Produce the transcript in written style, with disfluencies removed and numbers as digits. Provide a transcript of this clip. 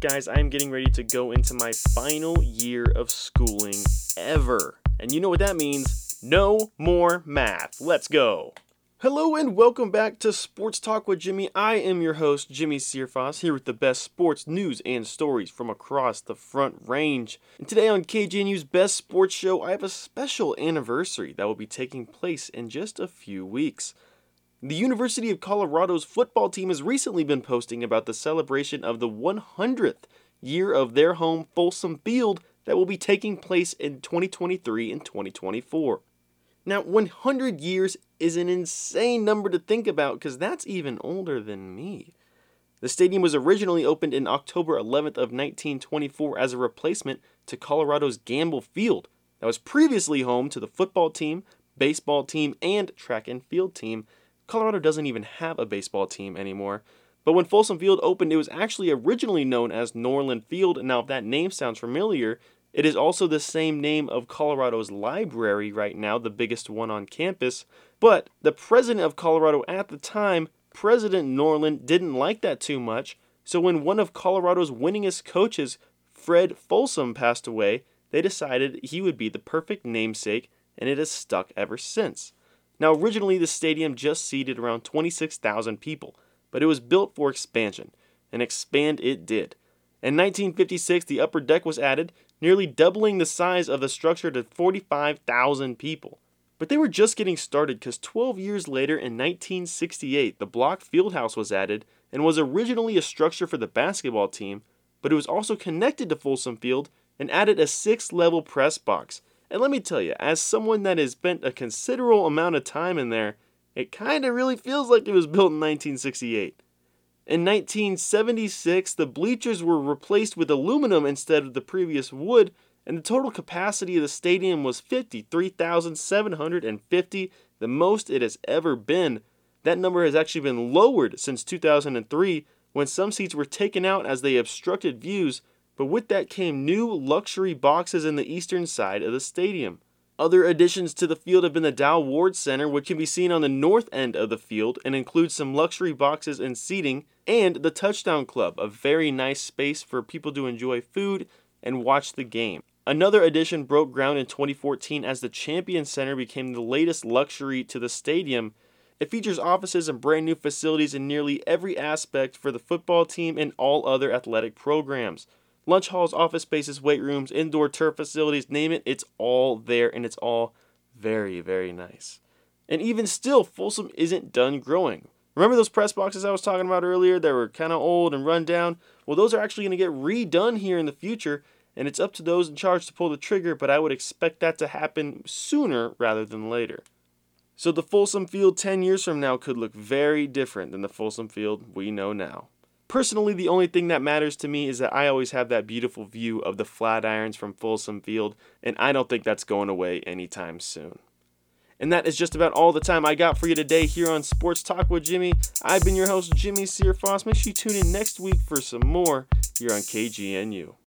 guys, I am getting ready to go into my final year of schooling ever. And you know what that means? No more math. Let's go. Hello and welcome back to Sports Talk with Jimmy. I am your host, Jimmy Searfoss, here with the best sports news and stories from across the Front Range. And today on KGNU's Best Sports Show, I have a special anniversary that will be taking place in just a few weeks. The University of Colorado's football team has recently been posting about the celebration of the 100th year of their home Folsom Field that will be taking place in 2023 and 2024. Now, 100 years is an insane number to think about because that's even older than me. The stadium was originally opened in October 11th of 1924 as a replacement to Colorado's Gamble Field that was previously home to the football team, baseball team, and track and field team. Colorado doesn't even have a baseball team anymore. But when Folsom Field opened, it was actually originally known as Norland Field. Now, if that name sounds familiar, it is also the same name of Colorado's library right now, the biggest one on campus. But the president of Colorado at the time, President Norland, didn't like that too much. So when one of Colorado's winningest coaches, Fred Folsom, passed away, they decided he would be the perfect namesake, and it has stuck ever since. Now, originally, the stadium just seated around 26,000 people, but it was built for expansion, and expand it did. In 1956, the upper deck was added, nearly doubling the size of the structure to 45,000 people. But they were just getting started because 12 years later, in 1968, the block fieldhouse was added and was originally a structure for the basketball team, but it was also connected to Folsom Field and added a 6-level press box. And let me tell you, as someone that has spent a considerable amount of time in there, it kind of really feels like it was built in 1968. In 1976, the bleachers were replaced with aluminum instead of the previous wood, and the total capacity of the stadium was 53,750, the most it has ever been. That number has actually been lowered since 2003, when some seats were taken out as they obstructed views, but with that came new luxury boxes in the eastern side of the stadium. Other additions to the field have been the Dow Ward Center, which can be seen on the north end of the field and includes some luxury boxes and seating, and the Touchdown Club, a very nice space for people to enjoy food and watch the game. Another addition broke ground in 2014 as the Champion Center became the latest luxury to the stadium. It features offices and brand new facilities in nearly every aspect for the football team and all other athletic programs. Lunch halls, office spaces, weight rooms, indoor turf facilities, name it, it's all there, and it's all very, very nice. And even still, Folsom isn't done growing. Remember those press boxes I was talking about earlier that were kind of old and run down? Well, those are actually going to get redone here in the future, and it's up to those in charge to pull the trigger, but I would expect that to happen sooner rather than later. So the Folsom Field 10 years from now could look very different than the Folsom Field we know now. Personally, the only thing that matters to me is that I always have that beautiful view of the Flatirons from Folsom Field, and I don't think that's going away anytime soon. And that is just about all the time I got for you today here on Sports Talk with Jimmy. I've been your host, Jimmy Searfoss. Make sure you tune in next week for some more here on KGNU.